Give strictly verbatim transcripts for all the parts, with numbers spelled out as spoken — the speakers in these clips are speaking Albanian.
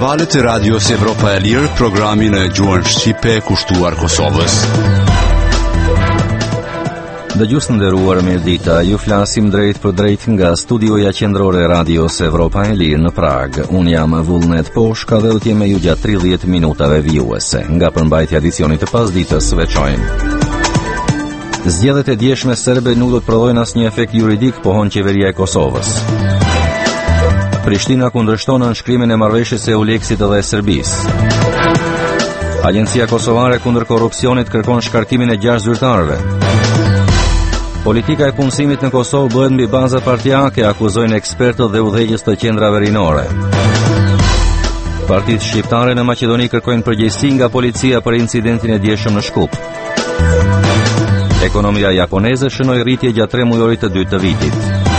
Valët e Radios Evropa e Lirë, programin e gjuhën shqipe kushtuar Kosovës. Dëgjues të nderuar, mirëdita. Ju flasim drejt për drejt nga studioja qendrore e Radios Evropa e Lirë në Prag. Unë jam Vullnet Poshka dhe do të jem me ju gjatë tridhjetë minutave vijuese. Nga përmbajtja e edicionit të pasdites veçojmë. Zgjedhjet e djeshme serbe nuk do të prodhojnë asnjë efekt juridik, pohon qeveria e Kosovës. Prishtina kundërshton nënshkrimin e marrëveshjes së Euleksit dhe Serbisë. Agjencia Kosovare kundër korrupsionit kërkon shkarkimin e gjashtë zyrtarëve. Politika e punësimit në Kosovë bëhet mbi baza partijake, akuzojnë ekspertët dhe udhëheqës të qendrave rinore. Partitë shqiptare në Maqedoni kërkojnë përgjegjësi nga policia për incidentin e djeshëm në Shkup. Ekonomia japoneze shënoi rritje gjatë tre mujorit të dytë të vitit.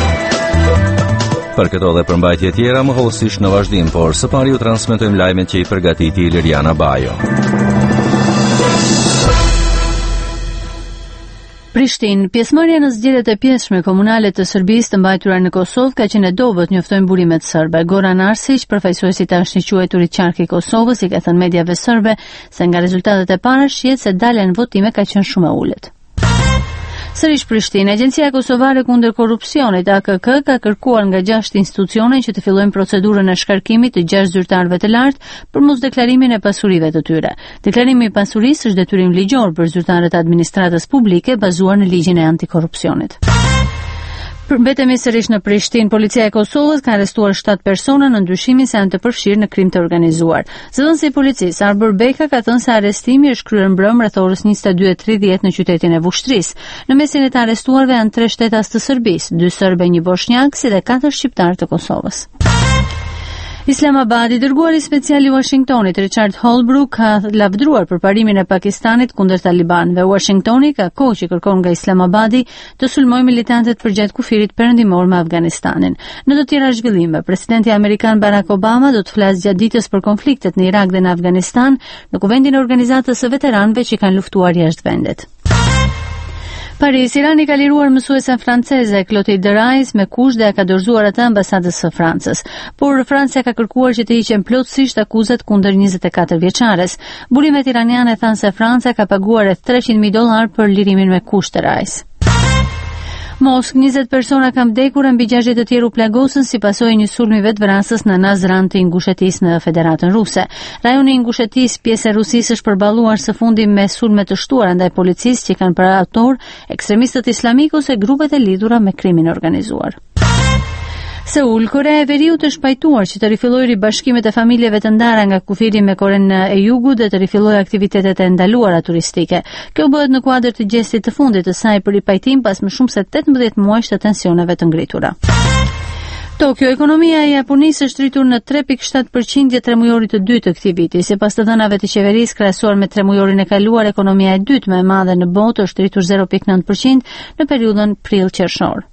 Për këto dhe përmbajtje tjera më hollësisht në vazhdim, por së pari ju transmetojmë lajmet që i përgatiti Liriana Bajo. Prishtinë, pjesëmarrja në zgjedhjet e pjesshme komunale të Serbisë të mbajtura në Kosovë ka qenë e dobët, njoftojnë burimet serbe. Goran Arsic, përfaqësuesi i tashmë quajturit qark i Kosovës, i ka thënë mediave serbe se nga rezultatet e para shihet se dalja në votime ka qenë shumë e ulët. Sërish Prishtinë, Agjencia Kosovare kundër korrupsionit A K K ka kërkuar nga gjashtë institucione që të fillojnë procedurën e shkarkimit të gjashtë zyrtarëve të lartë për mosdeklarimin e pasurive të tyre. Deklarimi i pasurisë është detyrim ligjor për zyrtarët e administratës publike bazuar në ligjin e antikorrupsionit. Mbetemi sërish në Prishtinë, policia e Kosovës ka arrestuar shtatë persona në ndryshimin se janë të përfshirë në krim të organizuar. Zëdhënësi i policisë Arbër Beka ka thënë se arrestimi është kryer mbrëm rreth orës njëzet e dy e tridhjetë në qytetin e Vushtrisë. Në mesin e të arrestuarve janë tre shtetas të Serbisë, dy serbe, një bosnjak, si dhe katër shqiptar të Kosovës. Islamabadi, dërguari special i Washingtonit Richard Holbrooke ka lavdruar për parimin e Pakistanit kundër talibanëve. Washingtoni ka kohë që kërkon nga Islamabadi të sulmojë militantët përgjatë kufirit perëndimor me Afganistanin. Në të tjera zhvillime, presidenti amerikan Barack Obama do të flasë gjatë ditës për konfliktet në Irak dhe në Afganistan në kuvendin e organizatës së veteranëve që kanë luftuar jashtë vendit. Paris, Irani ka liruar mësuesen franceze Clotilde Rais me kusht dhe ka dorëzuar atë ambasadës së Francës, por Franca ka kërkuar që të hiqen plotësisht akuzat kundër njëzet e katër vjeçares. Burimet iraniane thanë se Franca ka paguar rreth treqind mijë dollar për lirimin me kusht të Rais. Mosk, njëzet persona kanë vdekur e mbi gjashtëdhjetë të tjerë u plagosën si pasojë e një sulmi vetvrasës në Nazran të Ingushetisë në Federatën Ruse. Rajoni i Ingushetisë, pjesë e Rusisë, është përballuar së fundi me sulme të shtuara ndaj policisë që kanë për autor ekstremistët islamik ose grupet e lidhura me krimin organizuar. Seul, Korea e Veriut është pajtuar që të rifillojë ribashkimet e familjeve të ndara nga kufiri me Korenë e Jugut dhe të rifillojë aktivitetet e ndaluara turistike. Kjo bëhet në kuadër të gjestit të fundit të saj për ripajtim pas më shumë se tetëmbëdhjetë muajsh të tensioneve të ngritura. Tokyo, ekonomia e Japonisë është rritur në tre pikë shtatë përqind tre mujorit të dytë të këtij viti. Sipas të dhënave të qeverisë krahasuar me tre mujorin e kaluar, ekonomia e dytë më e madhe në botë është rritur zero pikë nëntë përqind në periudhën prill-qershor.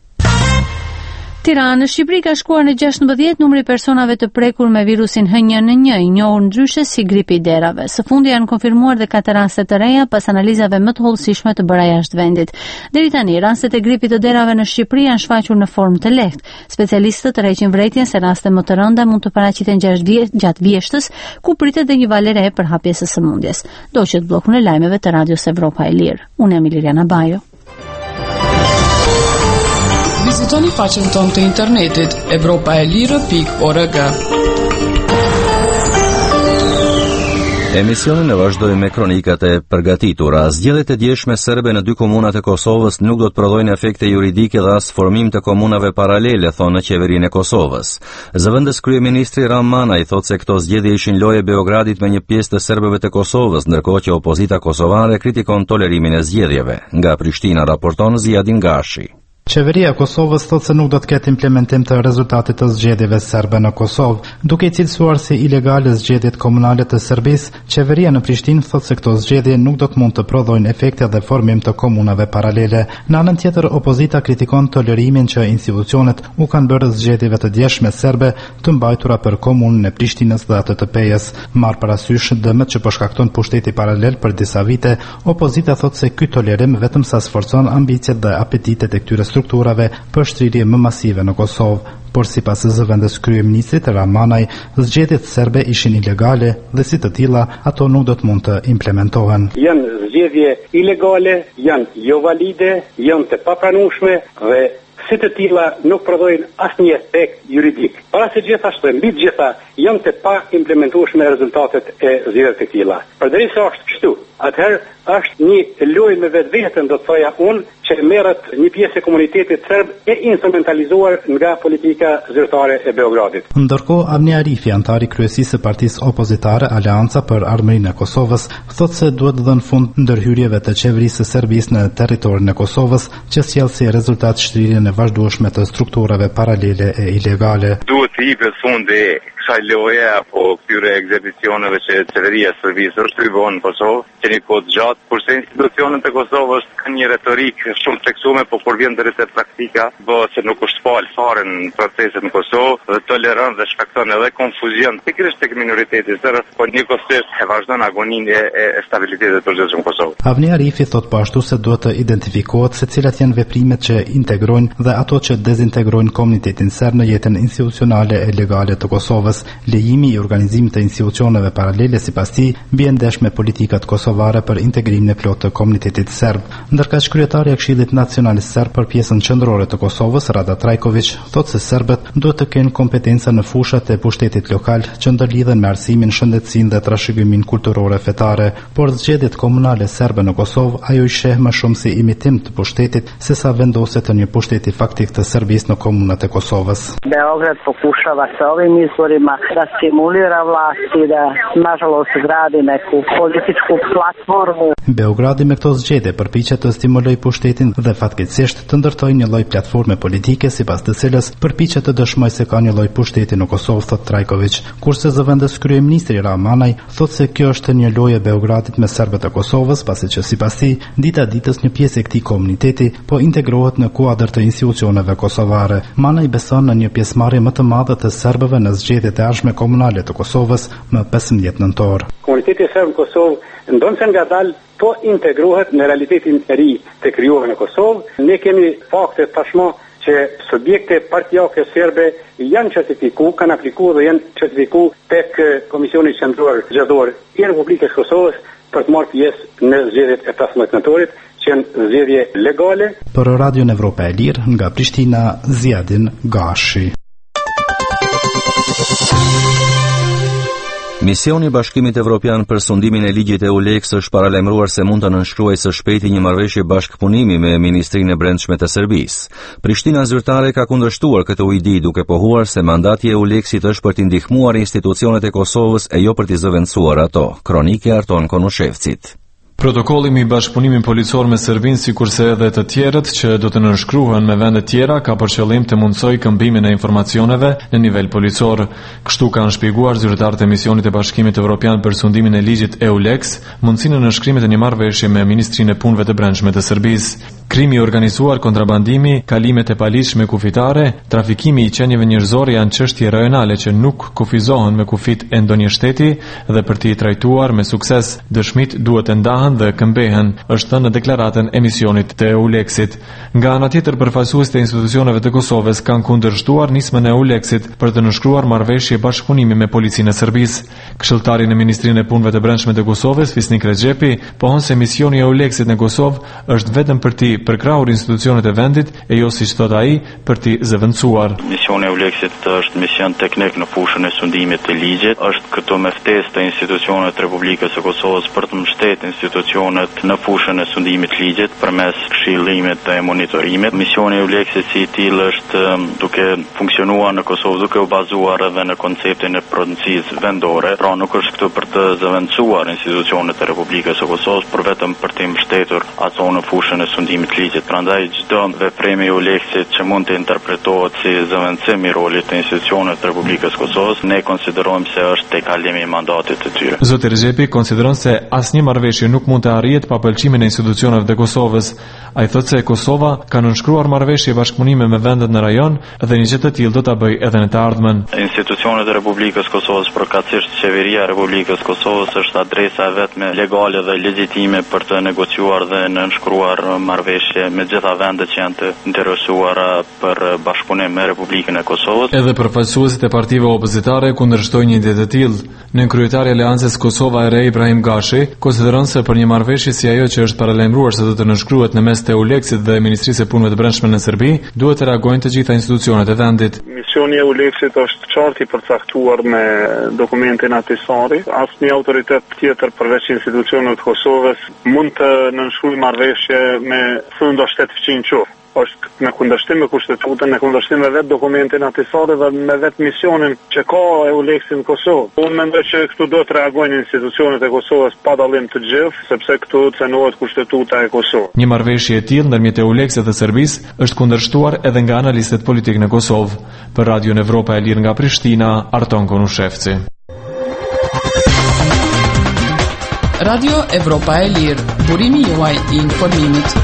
Tiranë, Shqipëri ka shkuar në gjashtëmbëdhjetë numri personave të prekur me virusin H një N një, i njohur ndryshe si gripi i derave. Së fundi janë konfirmuar dhe katër raste të reja pas analizave më të hollësishme të bëra jashtë vendit. Deri tani, rastet e gripit të derave në Shqipëri janë shfaqur në formë të lehtë. Specialistët tërheqin vërejtjen se raste më të rënda mund të paraqiten gjatë vjeshtës, ku pritet dhe një valë re për hapjes së sëmundjes. Doqet bllokun e lajmeve të Radios Evropa e Lirë. Unë jam Liriana Bajo. Vizitoni faqen tonë të internetit evropa e lirë pikë org. Emisionin e vazhdojmë me kronikat e përgatitura. Zgjedhjet e djeshme serbe në dy komunat e Kosovës nuk do të prodhojnë efekte juridike dhe as formim të komunave paralele, thonë në qeverinë e Kosovës. Zëvendës kryeministri Ram Manaj thotë se këto zgjedhje ishin lojë e Beogradit me një pjesë të serbëve të Kosovës, ndërkohë që opozita kosovare kritikon tolerimin e zgjedhjeve. Nga Prishtina raporton Ziadin Gashi. Qeveria e Kosovës thotë se nuk do të ketë implementim të rezultatit të zgjedhjeve serbe në Kosovë, duke i cilësuar si ilegale zgjedhjet komunale të Serbisë. Qeveria në Prishtinë thotë se këto zgjedhje nuk do të mund të prodhojnë efekte dhe formim të komunave paralele. Në anën tjetër, opozita kritikon tolerimin që institucionet u kanë bërë zgjedhjeve të djeshme serbe të mbajtura për komunën e Prishtinës dhe atë të Pejës. Marr parasysh dëmet që po shkakton pushteti paralel për disa vite, opozita thotë se ky tolerim vetëm sa sforcon ambicet dhe apetitet e këtyre strukturave për shtrirje më masive në Kosovë, por sipas zëvendës kryeministrit Ramanaj, zgjedhjet serbe ishin ilegale dhe si të tilla ato nuk do të mund të implementohen. Janë zgjedhje ilegale, janë jo valide, janë të papranueshme dhe si të tilla nuk prodhojnë asnjë efekt juridik. Para se gjithashtu mbi të gjitha janë të pa implementueshme rezultatet e zgjedhjeve të tilla. Përderisa është kështu, atëherë është një lojë me vetveten, do të thoja unë, që merret një pjesë e komunitetit serb e instrumentalizuar nga politika zyrtare e Beogradit. Ndërkohë, Avni Arifi, antari kryesisë së partisë opozitare Aleanca për Armërinë e Kosovës, thotë se duhet të dhënë fund ndërhyrjeve të qeverisë së Serbisë në territorin e Kosovës, që sjell si rezultat shtrirjen e vazhdueshme të strukturave paralele e ilegale. Duhet të jepet fundi kësaj loje apo këtyre ekzekucioneve që qeveria e Serbisë është rrybon në Kosovë, që një kohë gjatë, kurse institucionet e Kosovës kanë një retorik shumë theksuar, por kur vjen drejt praktika, bëhet se nuk është fal fare në proceset në Kosovë dhe toleron dhe shkakton edhe konfuzion pikërisht tek minoriteti serb, por njëkohësisht e vazhdon agoninë e, e stabilitetit të përgjithshëm në Kosovë. Avni Arifi thot po ashtu se duhet të identifikohet se cilat janë veprimet që integrojnë dhe ato që dezintegrojnë komunitetin serb në jetën institucionale e legale të Kosovës. Lejimi i organizimit të institucioneve paralele sipas tij bie ndesh me politikat kosovare për integrimin e plotë të komunitetit serb. Ndërkaq kryetari i Këshillit Nacional Serb për pjesën qendrore të Kosovës, Rada Trajković, thotë se serbët duhet të kenë kompetenca në fushat e pushtetit lokal që ndërlidhen me arsimin, shëndetësinë dhe trashëgiminë kulturore fetare, por zgjedhjet komunale serbe në Kosovë ajo i sheh më shumë si imitim të pushtetit sesa vendosje të një pushteti faktik të Serbisë në komunat e Kosovës. Beograd pokušava sa ovim izborima da stimulira vlasti da nažalost gradi neku političku platformu. Beogradi me këto zgjedhje përpiqet të stimulojë pushtetin dhe fatkeqësisht të ndërtojë një lloj platforme politike sipas të cilës përpiqet të dëshmojë se ka një lloj pushteti në Kosovë, thot Trajković, kurse zëvendës kryeministri Ramanaj thotë se kjo është një lojë e Beogradit me serbët e Kosovës, pasi që sipas tij dita ditës një pjesë e këtij komuniteti po integrohet në kuadër të institucioneve kosovare. Manaj beson në një pjesëmarrje më të madhe të serbëve në zgjedhjet e ardhshme komunale të Kosovës më pesëmbëdhjetë nëntor. Komuniteti serb në Kosovë ndonë ngadalë po integrohet në realitetin e ri të krijuar në Kosovë. Ne kemi fakte tashmë që subjekte partijake serbe janë certifikuar, kanë aplikuar dhe janë certifikuar tek Komisioni Qendror Zgjedhor i Republikës Kosovës për të marrë pjesë në zgjedhjet e pesëmbëdhjetë nëntorit, që janë zgjedhje legale. Për Radion Evropa e Lirë nga Prishtina, Ziadin Gashi. Misioni i Bashkimit Evropian për sundimin e ligjit e EULEX është paralajmëruar se mund të nënshkruajë së shpejti një marrëveshje bashkëpunimi me Ministrinë e Brendshme të Serbisë. Prishtina zyrtare ka kundërshtuar këtë ide duke pohuar se mandati i EULEX-it është për të ndihmuar institucionet e Kosovës e jo për të zëvendësuar ato. Kronike Arton Konushevcit. Protokolli mbi bashkëpunimin policor me Serbinë, sikurse edhe të tjerët që do të nënshkruhen me vende tjera, ka për qëllim të mundsojë këmbimin e informacioneve në nivel policor. Kështu kanë shpjeguar zyrtarët e misionit e Bashkimit Evropian për sundimin e ligjit EULEX, mundësinë e nënshkrimit të një marrëveshje me Ministrinë e Punëve të Brendshme të Serbisë. Krimi i organizuar, kontrabandimi, kalimet e paligjshme kufitare, trafikimi i qenieve njerëzore janë çështje rajonale që nuk kufizohen me kufit e ndonjë shteti dhe për t'i trajtuar me sukses dëshmit duhet të ndahen dhe këmbehen, është thënë në deklaratën e misionit të EULEX-it. Nga ana tjetër, përfaqësuesit e institucioneve të Kosovës kanë kundërshtuar nismën e EULEX-it për të nënshkruar marrëveshje bashkëpunimi me policinë e Serbisë. Këshilltari në Ministrinë e Punëve të Brendshme të Kosovës, Fisnik Rexhepi, pohon se misioni i EULEX-it në Kosovë është vetëm për të përkrahur institucionet e vendit e jo, siç thot ai, për të zëvendësuar. Misioni i EULEX-it është mision teknik në fushën e sundimit të ligjit, është këto me ftesë të institucionet të Republikës së Kosovës për të mbështetur institucionet në fushën e sundimit të ligjit përmes këshillimit dhe monitorimit. Misioni i EULEX-it si i tillë është duke funksionuar në Kosovë duke u bazuar edhe në konceptin e prudencisë vendore, pra nuk është këtu për të zëvendësuar institucionet të Republikës së Kosovës, por vetëm për të mbështetur ato në fushën e sundimit të ligjit. Prandaj çdo veprim i EULEX-it që mund të interpretohet si zëvendësim i rolit të institucioneve të Republikës së Kosovës, ne konsiderojmë se është tejkalimi i mandatit të tyre. Zoti Rexhepi konsideron se asnjë marrëveshje nuk mund të arrihet pa pëlqimin e institucioneve të Kosovës. Ai thotë se Kosova ka nënshkruar marrëveshje bashkëpunimi me vendet në rajon dhe një gjë të tillë do ta bëjë edhe në të ardhmen. Institucionet e Republikës së Kosovës, përkatësisht qeveria e Republikës së Kosovës, është adresa vetme legale dhe legjitime për të negociuar dhe nënshkruar marrëveshje marrëveshje me gjitha vendet që janë të interesuara për bashkëpunim me Republikën e Kosovës. Edhe përfaqësuesit e partive opozitare kundërshtojnë një ide të tillë. Në kryetari i Aleancës Kosova e Re Ibrahim Gashi konsideron se për një marrëveshje si ajo që është paralajmëruar se do të nënshkruhet në mes të EULEX-it dhe Ministrisë së Punëve të Brendshme në Serbi, duhet të reagojnë të gjitha institucionet e vendit. Misioni e EULEX-it është qartë i përcaktuar me dokumentin atisari. Asnjë autoritet tjetër përveç institucioneve të Kosovës mund të nënshkrujë marrëveshje me fundo shtet fqin qoftë. Është në kundërshtim me kushtetutën, në kundërshtim me vetë dokumentin atisari dhe me vetë misionin që ka EULEX-i në Kosovë. Unë mendoj që këtu do të reagojnë institucionet e Kosovës pa dallim të gjithë, sepse këtu cenohet kushtetuta e Kosovës. Një marrëveshje e tillë ndërmjet EULEX-it dhe Serbisë është kundërshtuar edhe nga analistët politikë në Kosovë. Për Radion Evropa e Lirë nga Prishtina, Arton Konushevci. Radio Evropa e Lirë, burimi juaj i informimit.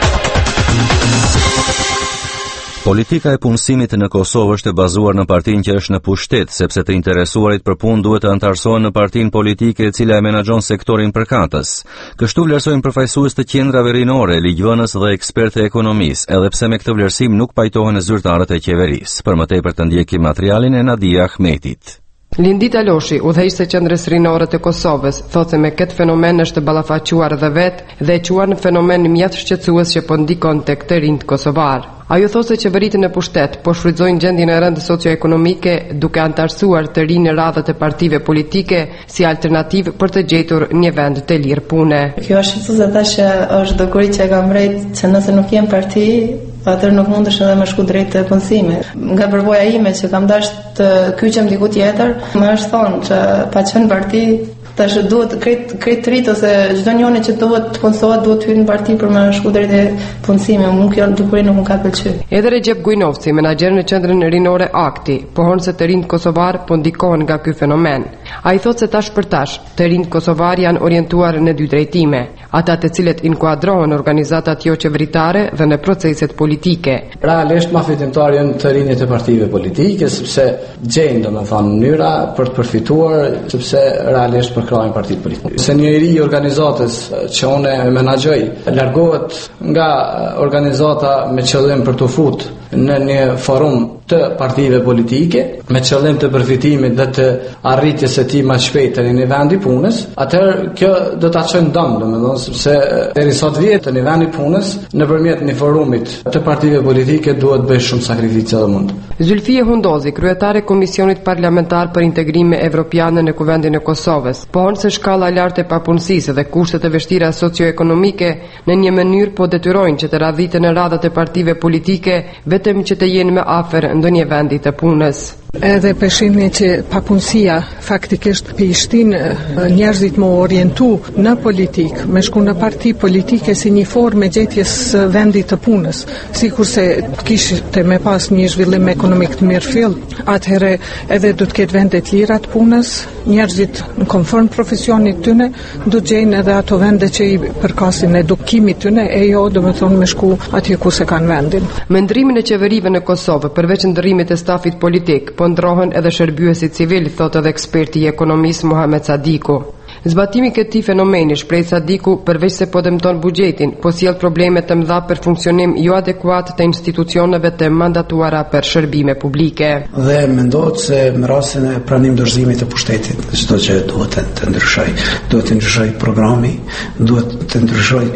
Politika e punësimit në Kosovë është e bazuar në partinë që është në pushtet, sepse të interesuarit për punë duhet të antarësohen në partinë politike e cila e menaxhon sektorin përkatës. Kështu vlerësojnë përfaqësues të qendrave rinore, ligjvënës dhe ekspertë e ekonomisë, edhe pse me këtë vlerësim nuk pajtohen zyrtarët e qeverisë. Për më tepër të ndjekim materialin e Nadia Ahmetit. Lindita Loshi, udhëheqëse e qendrës rinore të Kosovës, thotë se me këtë fenomen është ballafaquar edhe vetë dhe e quan në fenomen mjaft shqetësues që po ndikon tek të rinjt kosovar. Ajo thotë se qeveritë në pushtet po shfrytëzojnë gjendjen e rëndë socio-ekonomike duke antarësuar të rinë radhët e partive politike si alternativë për të gjetur një vend të lirë pune. Kjo është shqetësuese tash që është doguri që e ka mbret se nëse nuk jem parti, atër nuk mundesh edhe me shku drejt të punësimit. Nga përvoja ime që kam dash të kyqem diku tjetër, më është thonë që pa qenë parti, tash duhet krejt krejt rrit ose çdo njëri që duhet të punësohet duhet të hyjë në parti për me shku drejt të punësimit. Unë kjo dukuri nuk më ka pëlqyer. Edhe Recep Gujnovci, menaxher në qendrën rinore Akti, pohon se të rinjt kosovar po ndikohen nga ky fenomen. Ai thotë se tash për tash, të rinjt kosovar janë orientuar në dy drejtime, ata të cilët inkuadrohen organizatat jo qeveritare dhe në proceset politike. Realisht ma fitimtar janë të rinjt e partive politike, sepse gjejnë domethënë mënyra për të përfituar, sepse realisht për krajnë partit politike. Se njëri i organizatës që unë e menaxhoj largohet nga organizata me qëllim për të fut në një forum të partive politike me qëllim të përfitimit dhe të arritjes së tij më shpejt në një vend i punës, atëherë kjo do ta çojë dëm, domethënë sepse deri sot vjet në vend i punës nëpërmjet një forumit të partive politike duhet bëj shumë sakrificë dhe mund. Zylfie Hundozi, kryetare e Komisionit Parlamentar për Integrime Evropiane në Kuvendin e Kosovës, pohon se shkalla e lartë e papunësisë dhe kushtet e vështira socio-ekonomike në një mënyrë po detyrojnë që të radhiten në radhat e partive politike vetëm që të jenë më afër ndonjë vendi të punës. Edhe peshimi që papunësia faktikisht pishtin njerëzit më orientu në politik, me shku në parti politike si një formë e gjetjes vendit të punës, si kurse kishte me pas një zhvillim ekonomik të mirë fill, atëherë edhe do të ketë vende të lira të punës, njerëzit në konform profesionit tyne do të gjejnë edhe ato vende që i përkasin edukimit tyne e jo do me thonë me shku atje ku se kanë vendin. Me ndrimin e qeverive në Kosovë, përveç ndrimit e stafit politik, po ndrohen edhe shërbyesi civil, thotë edhe eksperti i ekonomisë Muhamet Sadiku. Zbatimi këtij fenomeni, shpreh Sadiku, përveç se po dëmton buxhetin, po sjell probleme të mëdha për funksionim jo adekuat të institucioneve të mandatuara për shërbime publike. Dhe mendohet se në rastin e pranim dorëzimit të pushtetit, çdo që duhet të ndryshoj, duhet të ndryshoj programi, duhet të ndryshoj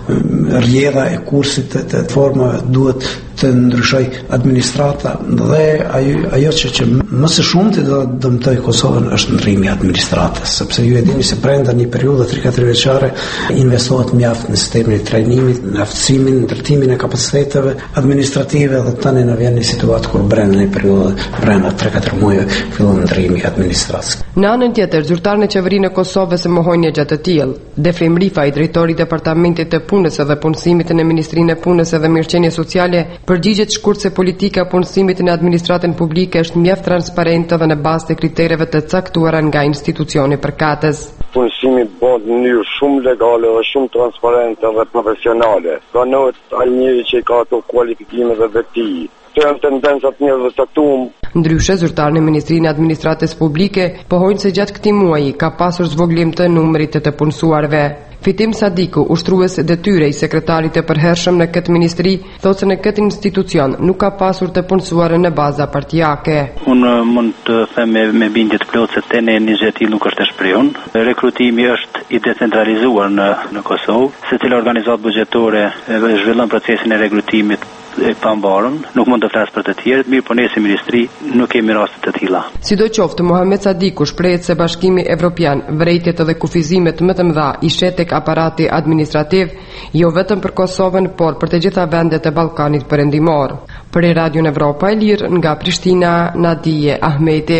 rrjedha e kursit të, të formave, duhet të ndryshoj administrata dhe ajo, ajo që, që më së shumti do dëmtoj Kosovën është ndrimi i administratës, sepse ju e dini se brenda një periudhe tre katër vjeçare investohet mjaft në sistemin e trajnimit, në aftësimin, ndërtimin e kapaciteteve administrative dhe tani në vjen një situatë kur brenda një periudhe, brenda tre katër muajve fillon ndrimi i administratës. Në anën tjetër, zyrtarët e qeverinë e Kosovës e mohojnë një gjatë të tillë. Defrim Rifa, i drejtori i Departamentit të Punës dhe Punësimit në Ministrinë e Punës dhe Mirëqenies Sociale, përgjigjet shkurt se politika e punësimit në administratën publike është mjaft transparente dhe në bazë të kritereve të caktuara nga institucioni përkatës. Punësimi bëhet në mënyrë shumë legale dhe shumë transparente dhe profesionale. Pranohet ai njeri që ka ato kualifikime dhe veti. Të janë tendencat njerëzve të caktuar. Ndryshe, zyrtarët në Ministrinë e Administratës Publike pohojnë se gjatë këtij muaji ka pasur zvoglim të numrit të të punësuarve. Fitim Sadiku, ushtrues detyre i sekretarit të përhershëm në këtë ministri, thotë se në këtë institucion nuk ka pasur të punësuar në baza partijake. Unë mund të them me, me bindje të plotë se tene iniciativë nuk është e shprehur. Rekrutimi është i decentralizuar në në Kosovë, secila organizatë buxhetore zhvillon procesin e rekrutimit e pambarën, nuk mund të flas për të tjerët, mirë po ne si ministri nuk kemi raste të tilla. Sidoqoftë, Muhamet Sadiku shprehet se Bashkimi Evropian, vrejtjet dhe kufizimet më të mëdha i shet tek aparati administrativ, jo vetëm për Kosovën, por për të gjitha vendet e Ballkanit Perëndimor. Për Radion Evropa e Lirë nga Prishtina, Nadije Ahmeti.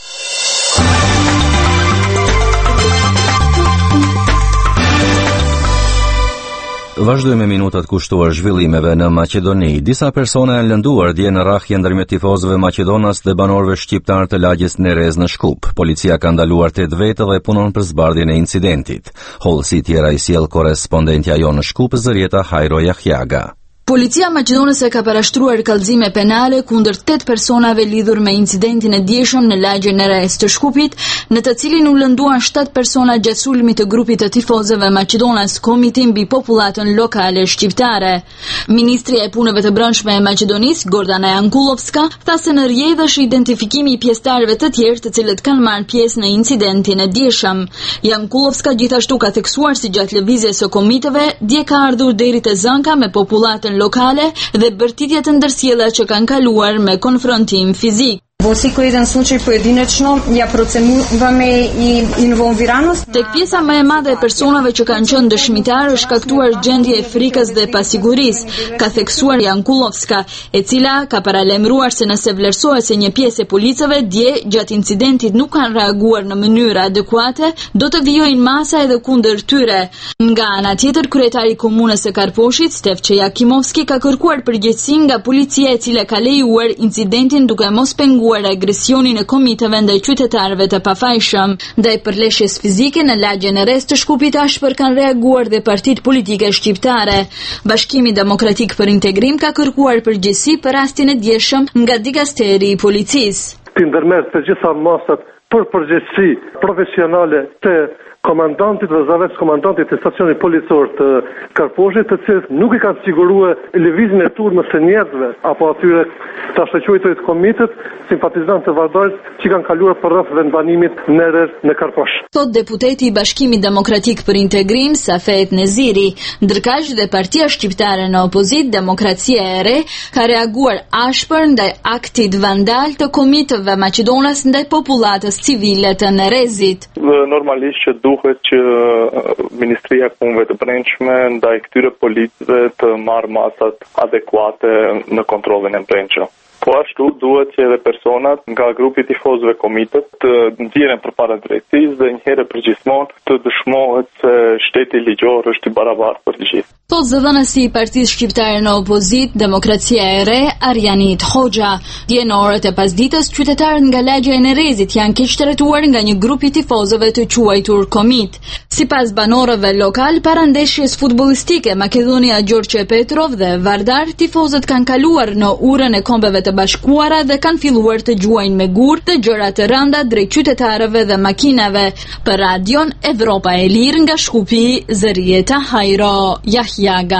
Vazhdojmë me minutat kushtuar zhvillimeve në Maqedoni. Disa persona janë lënduar dje në rrahje ndërmjet tifozëve maqedonas dhe banorëve shqiptar të lagjes Nerez në Shkup. Policia ka ndaluar tetë vete dhe punon për zbardhjen e incidentit. Hollësi tjera i sjell korrespondentja jonë në Shkup, Zërieta Hajro Jahjaga. Policia maqedonese ka parashtruar kallëzime penale kundër tetë personave lidhur me incidentin e dieshëm në lagjen Nerez të Shkupit, në të cilin u lënduan shtatë persona gjatë sulmit të grupit të tifozëve maqedonas Komiti mbi popullatën lokale shqiptare. Ministri e punëve të brendshme e Maqedonisë, Gordana Jankulovska, tha se në rrjedhë është identifikimi i pjesëtarëve të tjerë të cilët kanë marrë pjesë në incidentin e dieshëm. Jankulovska gjithashtu ka theksuar si gjatë lëvizjes së komiteve, dje ka ardhur deri te Zanka me popullatën lokale dhe bërtitje të ndërsjellja që kanë kaluar me konfrontim fizik. Sikur jedan slučaj pojedinačno, ja procjenjujeme i involviranost. Tek pjesa më e madhe e personave që kanë qenë dëshmitar është shkaktuar gjendje e frikës dhe pasigurisë, ka theksuar Jankulovska, e cila ka paralajmëruar se nëse vlerësohet se një pjesë e policëve dje gjatë incidentit nuk kanë reaguar në mënyrë adekuate, do të vijojnë masa edhe kundër tyre. Nga ana tjetër, kryetari i komunës së Karposhit, Stefçe Jakimovski, ka kërkuar përgjegjësi nga policia e cila ka lejuar incidentin duke mos penguar agresionin e komiteve ndaj qytetarëve të pafajshëm. Ndaj përleshjes fizike në lagjen e Nerez të Shkupit ashpër kanë reaguar dhe partitë politike shqiptare. Bashkimi Demokratik për Integrim ka kërkuar përgjegjësi për rastin e dieshëm nga dikasteri i policisë. Ndërmjet të gjitha masat për përgjegjësi profesionale të komandantit dhe zaveç komandantit të stacionit policor të Karposhit, të cilët nuk i kanë siguruar lëvizjen e turmës së njerëzve apo atyre të ashtë komitet, simpatizantë të vardarit që kanë kaluar për rreth vendbanimit Nerez në Karposh. Thot deputeti i Bashkimit Demokratik për Integrim, Safet Neziri, ndërkaq dhe Partia Shqiptare në Opozit, Demokracia e Re, ka reaguar ashpër ndaj aktit vandal të komiteve maqedonas ndaj popullatës civile të Nerezit. Normalisht që duhet që Ministria e Punëve të Brendshme ndaj këtyre policëve të marrë masat adekuate në kontrollin e brendshëm. Po ashtu duhet që edhe personat nga grupi tifozëve komitet të ndjeren përpara drejtësisë dhe një herë përgjithmonë të dëshmohet se shteti ligjor është i barabartë për të gjithë. Thot zëdhënësi i Partisë Shqiptare në Opozit, Demokracia e Re, Arjanit Hoxha. Dje në orët e pasdites, qytetarët nga lagja e Nerezit janë keq tërhetuar nga një grup i tifozëve të quajtur Komit. Sipas banorëve lokal, para ndeshjes futbollistike Makedonia Gjorçe Petrov dhe Vardar, tifozët kanë kaluar në urën e Kombeve të Bashkuara dhe kanë filluar të gjuajnë me gur të gjëra të rënda drejt qytetarëve dhe makinave. Për Radion Evropa e Lirë nga Shkupi, Zërieta Hajro Jahjaga.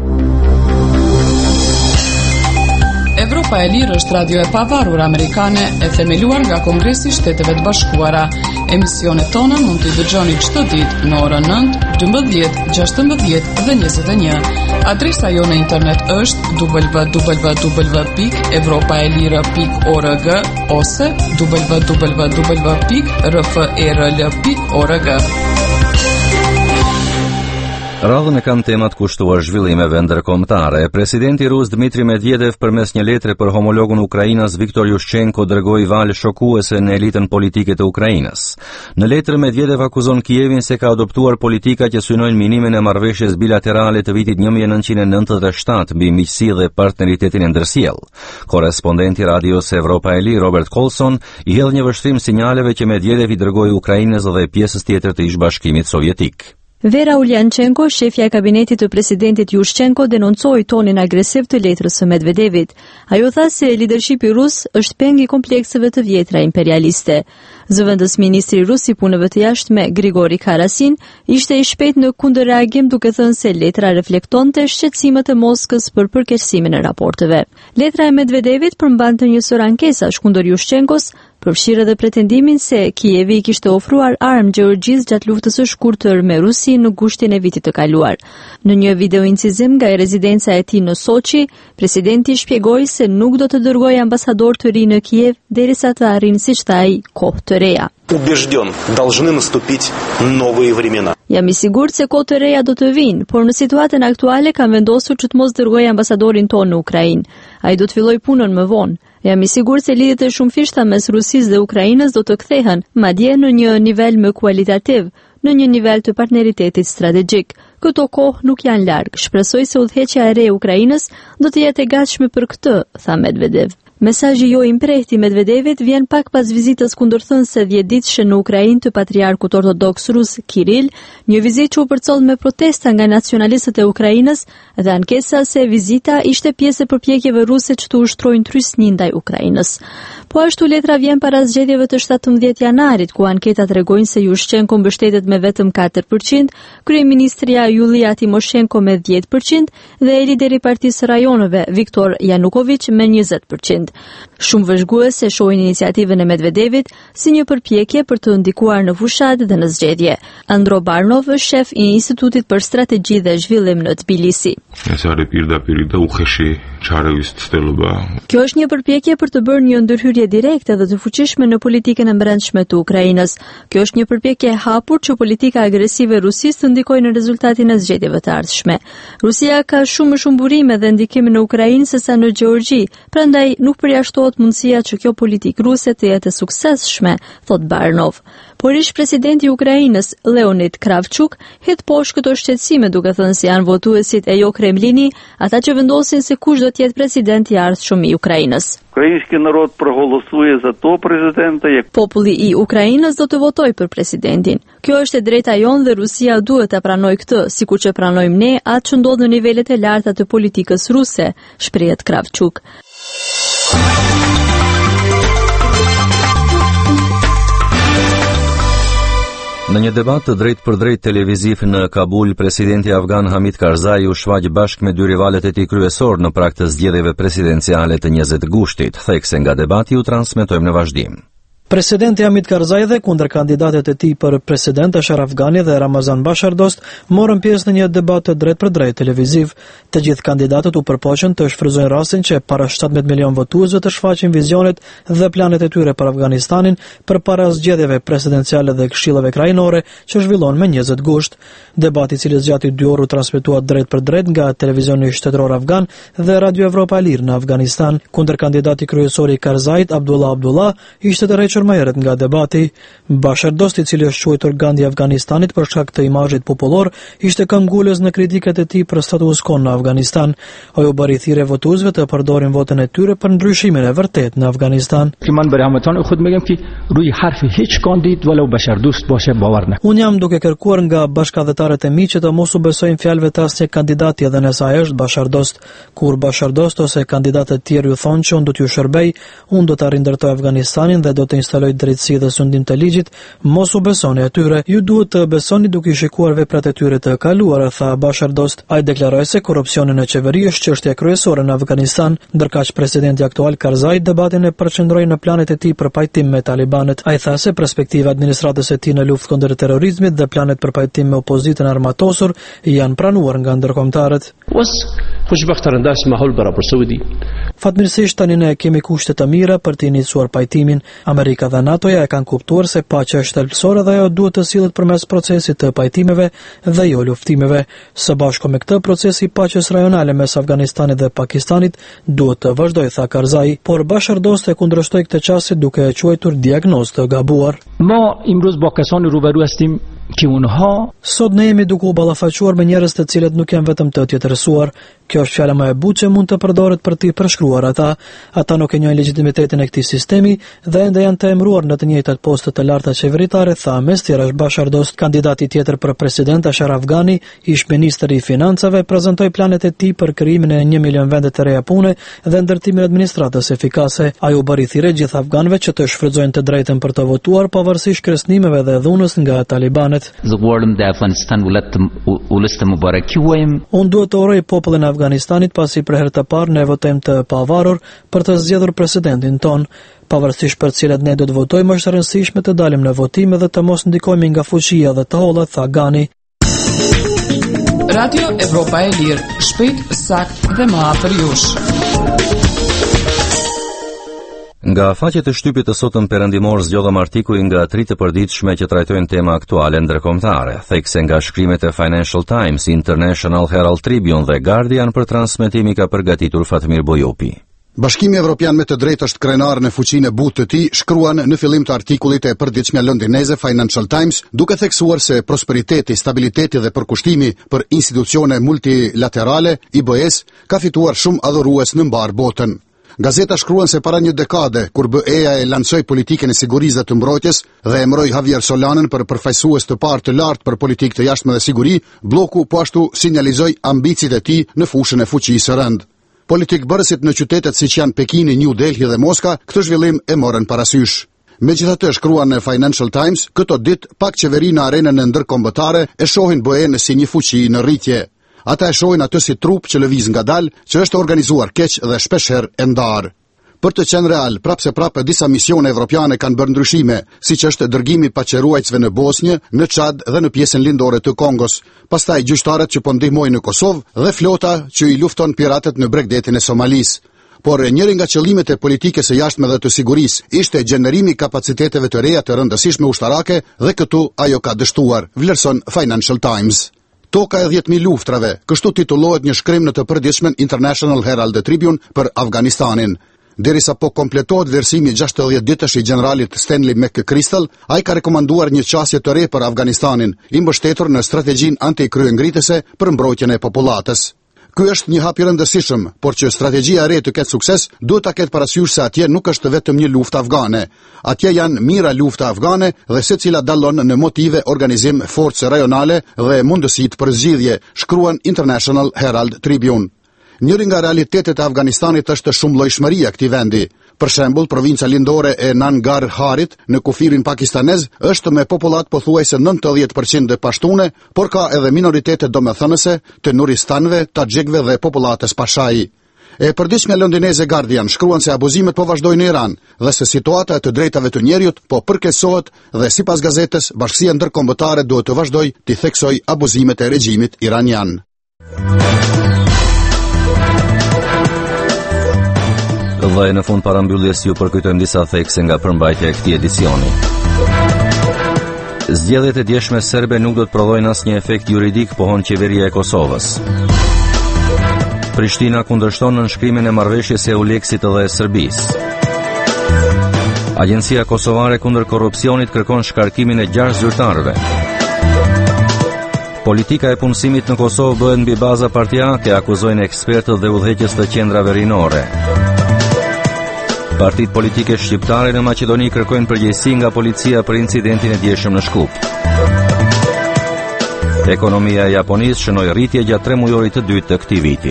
Evropa e Lirë është radio e pavarur amerikane e themeluar nga Kongresi i Shteteve të Bashkuara. Emisionet tona mund t'i dëgjoni çdo ditë në orën nëntë, dymbëdhjetë, gjashtëmbëdhjetë dhe njëzet e një. Adresa jo në internet është w w w pikë evropaelira pikë org ose w w w pikë r f e r l pikë org. Radhën e kanë temat kushtuar zhvillimeve ndërkombëtare. Presidenti rus Dmitri Medvedev përmes një letre për homologun Ukrainas Viktor Yushchenko dërgoi valë shokuese në elitën politike të Ukrainës. Në letër Medvedev akuzon Kievin se ka adoptuar politika që synojnë minimin e marrëveshjes bilaterale të vitit një mijë e nëntëqind e nëntëdhjetë e shtatë mbi miqësi dhe partneritetin e ndërsjellë. Korrespondenti Radios Evropa e Lirë Robert Colson i hedh një vështrim sinjaleve që Medvedev i dërgoi Ukrainës dhe pjesës tjetër të ish-bashkimit sovjetik. Vera Uljanchenko, shefja e kabinetit të presidentit Yushchenko, denoncoi tonin agresiv të letrës së Medvedevit. Ajo tha se lidershipi rus është peng i komplekseve të vjetra imperialiste. Zëvendës ministri rus i punëve të jashtme Grigori Karasin ishte i shpejt në kundërreagim duke thënë se letra reflektonte shqetësimet e Moskës për përkeqësimin e raporteve. Letra e Medvedevit përmbante një sër ankesash kundër Yushchenkos, përfshirë edhe pretendimin se Kijevi i kishte ofruar armë Gjeorgjisë gjatë luftës së shkurtër me Rusi në gushtin e vitit të kaluar. Në një video incizim nga rezidenca e tij në Sochi, presidenti shpjegoi se nuk do të dërgojë ambasador të ri në Kijev derisa të arrijnë, siç tha ai, kohë të reja. Убежден, должны наступить новые времена. Jam i sigurt se kohë të reja do të vinë, por në situatën aktuale kam vendosur që të mos dërgoj ambasadorin tonë në Ukrainë. Ai do të filloj punën më vonë. Jam i sigurt se lidhjet e shumëfishta mes Rusisë dhe Ukrainës do të kthehen, madje në një nivel më kualitativ, në një nivel të partneritetit strategjik. Këto kohë nuk janë larg. Shpresoj se udhëheqja e re e Ukrainës do të jetë e gatshme për këtë, tha Medvedev. Mesazhi jo i mprehtë i Medvedevit vjen pak pas vizitës kundërthënëse dhjetëditëshe në Ukrainë të patriarkut ortodoks rus Kirill, një vizitë që u përcoll me protesta nga nacionalistët e Ukrainës dhe ankesa se vizita ishte pjesë e përpjekjeve ruse që të ushtrojnë trysni ndaj Ukrainës. Po ashtu letra vjen para zgjedhjeve të shtatëmbëdhjetë janarit, ku anketat tregojnë se Yushchenko mbështetet me vetëm katër përqind, kryeministria Yulia Timoshenko me dhjetë përqind dhe e lideri i Partisë Rajoneve Viktor Yanukovych me njëzet përqind. Shumë vëzhguese shohin iniciativën e Medvedevit si një përpjekje për të ndikuar në fushat dhe në zgjedhje. Andro Barnov është shef i Institutit për Strategji dhe Zhvillim në Tbilisi. Kjo është një përpjekje për të bërë një ndërhyrje direkte dhe të fuqishme në politikën e brendshme të Ukrainës. Kjo është një përpjekje e hapur që politika agresive e Rusisë të ndikojë në rezultatin e zgjedhjeve të ardhshme. Rusia ka shumë më shumë burime dhe ndikim në Ukrainë sesa në Gjeorgji, prandaj nuk përjashtohet mundësia që kjo politikë ruse të jetë e suksesshme, thot Barnov. Por ish presidenti i Ukrainës, Leonid Kravchuk, hidh poshtë këto shqetësime duke thënë se janë votuesit e jo Kremlini, ata që vendosin se kush do të jetë presidenti i ardhshëm i Ukrainës. Ukrainski narod proголосує за того президента, як Populli i Ukrainës do të votojë për presidentin. Kjo është e drejta jonë dhe Rusia duhet ta pranojë këtë, sikur që pranojmë ne atë që ndodh në nivelet e larta të politikës ruse, shprehet Kravchuk. Në një debat të drejt për drejt televiziv në Kabul, presidenti afgan Hamid Karzai u shfaq bashkë me dy rivalet e tij kryesor në prag të zgjedhjeve presidenciale të njëzet gushtit. Thekse nga debati u transmetojmë në vazhdim. Presidenti Hamid Karzai dhe kundër kandidatet e tij për president Ashraf Ghani dhe Ramazan Bashardost morën pjesë në një debat të drejt për drejt televiziv. Të gjithë kandidatët u përpoqën të shfrytëzojnë rastin që para shtatëmbëdhjetë milion votuesve të shfaqin vizionet dhe planet e tyre për Afganistanin përpara zgjedhjeve presidenciale dhe këshillave krajinore që zhvillon me njëzet gusht. Debati i cili zgjati dy orë u transmetuar drejt për drejt nga televizioni shtetëror afgan dhe Radio Evropa Lir në Afganistan. Kundër kandidati kryesor i Karzait, Abdullah Abdullah, ishte të më herët nga debati. Bashardost, i cili është quajtur Gandhi i Afganistanit për shkak të imazhit popullor, ishte këmbgulës në kritikat e tij për status quo në Afganistan. Ai u bëri thirrje votuesve të përdorin votën e tyre për ndryshimin e vërtet në Afganistan. Unë jam duke kërkuar nga bashkëdhetarët e mi që të mos u besojnë fjalëve të asnjë kandidati, edhe nëse ai është Bashardost. Kur Bashardost ose kandidatët tjerë ju thonë që unë do t'ju shërbej, unë do ta rindërtoj Afganistanin dhe do të instaloj drejtësi dhe sundim të ligjit, mos u besoni atyre, ju duhet të besoni duke shikuar veprat e tyre të kaluara, tha Bashardost. Ai deklaroi se korrupsioni në qeveri është çështja kryesore në Afganistan, ndërkaq presidenti aktual Karzai debatin e përqendroi në planet e tij për pajtim me talibanët. Ai tha se perspektiva e administratës e tij në luftë kundër terrorizmit dhe planet për pajtim me opozitën armatosur janë pranuar nga ndërkombëtarët. Fatmirësisht tani ne kemi kushte të mira për të iniciuar pajtimin. Amerika dhe NATO-ja e kanë kuptuar se paqja është thelbësore dhe ajo duhet të sillet përmes procesit të pajtimeve dhe jo luftimeve. Së bashku me këtë, procesi i paqes rajonale mes Afganistanit dhe Pakistanit duhet të vazhdojë, tha Karzai, por Bashardost e kundërshtoi këtë çast duke e quajtur diagnozë të gabuar. ما امروز با کسانی روبرو هستیم که اونها Sot ne jemi duke u ballafaquar me njerëz të cilët nuk janë vetëm të tjetërsuar, Kjo është fjala më e butë që mund të përdoret për t'i përshkruar ata. Ata nuk e njohin legitimitetin e këtij sistemi dhe ende janë të emëruar në të njëjtat poste të larta qeveritare, tha mes tjerash Bashardost. Kandidati tjetër për president, Ashraf Ghani, ish ministri i financave, prezantoi planet e tij për krijimin e një milion vende të reja pune dhe ndërtimin e administratës efikase. Ai u bëri thirrje gjithë afganëve që të shfrytëzojnë të drejtën për të votuar pavarësisht kresnimeve dhe dhunës nga talibanet. Unë duhet të uroj popullin e Afganistanit pasi për herë të parë ne votojmë të pavarur për të zgjedhur presidentin ton. Pavarësisht për cilat ne do të votojmë, është e rëndësishme të dalim në votim dhe të mos ndikojmë nga fuqia dhe të hollat, tha Ghani. Radio Evropa e Lirë, shpejt, sakt dhe më afër jush. Nga faqet e shtypit të sotëm perëndimor zgjodhëm artikuj nga tri të përditshme që trajtojnë tema aktuale ndërkombëtare, thekse nga shkrimet e Financial Times, International Herald Tribune dhe Guardian për transmetimi ka përgatitur Fatmir Bojopi. Bashkimi Evropian me të drejtë është krenar në fuqinë e butë të tij, shkruan në fillim të artikullit e përditshme londineze Financial Times, duke theksuar se prosperiteti, stabiliteti dhe përkushtimi për institucione multilaterale, I B E S, ka fituar shumë adhurues në mbar botën. Gazeta shkruan se para një dekade, kur B E A e lancoi politikën e sigurisë dhe të mbrojtjes dhe emëroi Javier Solanën për përfaqësues të parë të lartë për politikë të jashtme dhe siguri, bloku po ashtu sinjalizoi ambicit e tij në fushën e fuqisë së rënd. Politikbërësit në qytetet siç janë Pekini, New Delhi dhe Moska, këtë zhvillim e morën parasysh. Megjithatë, shkruan në Financial Times, këto ditë pak qeveri në arenën e ndërkombëtare e shohin B E A-n si një fuqi në rritje. Ata e shohin atë si trup që lëviz ngadalë, që është organizuar keq dhe shpeshherë e ndarë. Për të qenë real, prapse prapë disa misione evropiane kanë bërë ndryshime, siç është dërgimi paçeruajtësve në Bosnjë, në Çad dhe në pjesën lindore të Kongos, pastaj gjyqtarët që po ndihmojnë në Kosovë dhe flota që I lufton piratët në bregdetin e Somalis. Por njëri nga qëllimet e politikës së jashtme dhe të sigurisë ishte gjenerimi kapaciteteve të reja të rëndësishme ushtarake dhe këtu ajo ka dështuar, vlerëson Financial Times. Toka e dhjetë mijë luftrave, kështu titullohet një shkrim në të përditshmen International Herald Tribune për Afganistanin. Derisa po kompletohet vlerësimi gjashtëdhjetë ditësh I generalit Stanley McChrystal, ai ka rekomanduar një qasje të re për Afganistanin, I mbështetur në strategjinë anti-kryengritëse për mbrojtjen e popullatës. Ky është një hap I rëndësishëm, por që strategjia e re të ketë sukses, duhet ta ketë parasysh se atje nuk është vetëm një luftë afgane. Atje janë mira lufta afgane dhe secila dallon në motive, organizim, forcë rajonale dhe mundësitë për zgjidhje, shkruan International Herald Tribune. Njëri nga realitetet e Afganistanit është shumëllojshmëria e këtij vendi. Për shembull, provinca lindore e Nangarharit në kufirin pakistanez është me popullat pothuajse nëntëdhjetë përqind pashtune, por ka edhe minoritete domethënëse të Nuristanëve, Taxhikëve dhe popullatës Pashai. E përditshme londineze Guardian shkruan se abuzimet po vazhdojnë në Iran dhe se situata e të drejtave të njerëzit po përkeqësohet dhe sipas gazetës, bashkësia ndërkombëtare duhet të vazhdojë të theksojë abuzimet e regjimit iranian. Dhe në fund parambylljes ju përkujtojmë disa thekse nga përmbajtja e këtij edicioni. Zgjedhjet e djeshme serbe nuk do të prodhojnë asnjë efekt juridik, pohon qeveria e Kosovës. Prishtina kundërshton nënshkrimin e marrëveshjes së Euleksit dhe Serbisë. Agjencia Kosovare kundër korrupsionit kërkon shkarkimin e gjashtë zyrtarëve. Politika e punësimit në Kosovë bëhet mbi baza partijake, akuzojnë ekspertët dhe udhëheqës të qendrave rinore. Partitë politike shqiptare në Maqedoni kërkojnë përgjegjësi nga policia për incidentin e djeshëm në Shkup. Ekonomia e Japonisë shënoi rritje gjatë tre mujorit të dytë të këtij viti.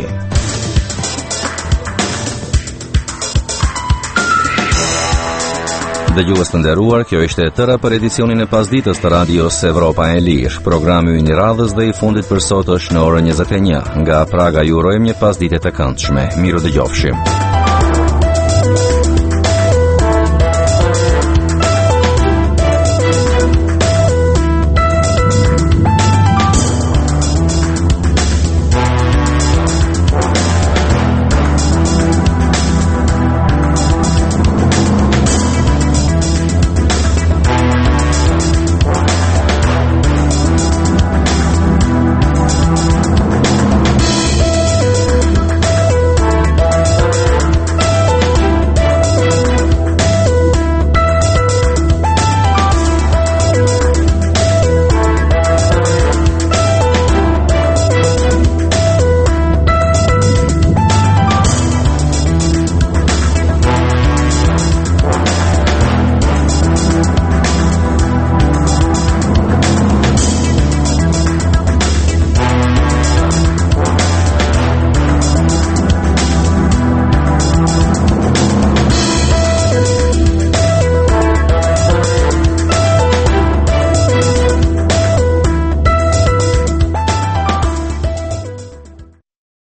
Dëgjues të nderuar, kjo ishte e tëra për edicionin e pasditës të radios Evropa e Lirë. Programi ynë I radhës dhe I fundit për sot është në orën njëzet e një. Nga Praga ju urojmë një pasditë të këndshme. Miru dëgjofshim.